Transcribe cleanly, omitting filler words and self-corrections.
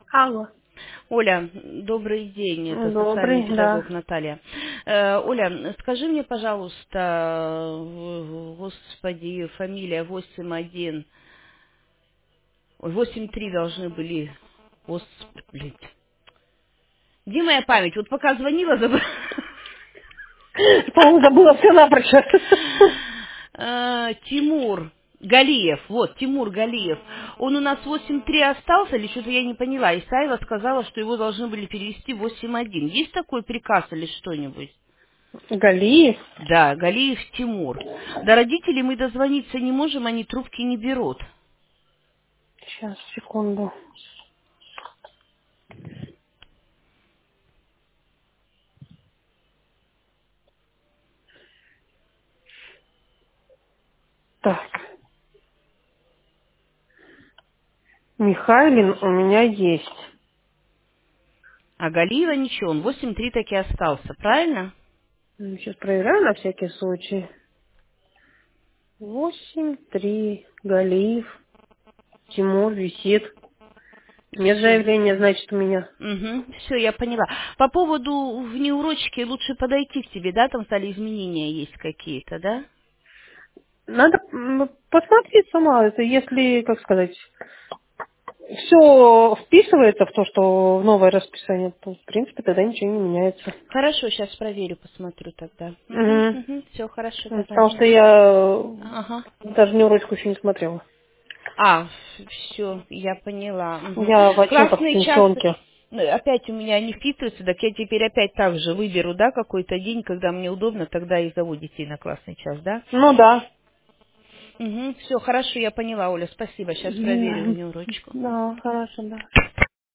Алло. Оля, добрый день, это социальный Добрый, педагог да. Наталья. Оля, скажи мне, пожалуйста, господи, фамилия 81, ой, 83 должны были, господи, блин. Где моя память? Вот пока звонила, забыла. По-моему, забыла все напрочь. Тимур Галиев, вот, Тимур Галиев. Он у нас 8.3 остался, или что-то я не поняла. Исаева сказала, что его должны были перевести в 8.1. Есть такой приказ или что-нибудь? Галиев. Да, Галиев Тимур. До родителей мы дозвониться не можем, они трубки не берут. Сейчас, секунду. Так. Михайлин у меня есть. А Галиева ничего, он 8.3 таки остался, правильно? Сейчас проверяю на всякий случай. 8-3. Галиев. Тимур висит. Нет Все. заявления, значит, у меня. Угу, все, я поняла. По поводу внеурочки лучше подойти к тебе, да, там стали изменения есть какие-то, да? Надо посмотреть сама. Это если, как сказать, все вписывается в то, что в новое расписание, то, в принципе, тогда ничего не меняется. Хорошо, сейчас проверю, посмотрю тогда. Угу, Мгм. угу, все, хорошо, давай. Потому что я Ага. даже неурочку еще не смотрела. А, все, я поняла. Мгм. Я в отчетах Красный час, пенсионки. опять у меня не вписывается, так я теперь опять так же выберу, да, какой-то день, когда мне удобно, тогда и зову детей на классный час, да? Ну да. Угу, все, хорошо, я поняла, Оля, спасибо, сейчас проверю внеурочку. Да, хорошо, да.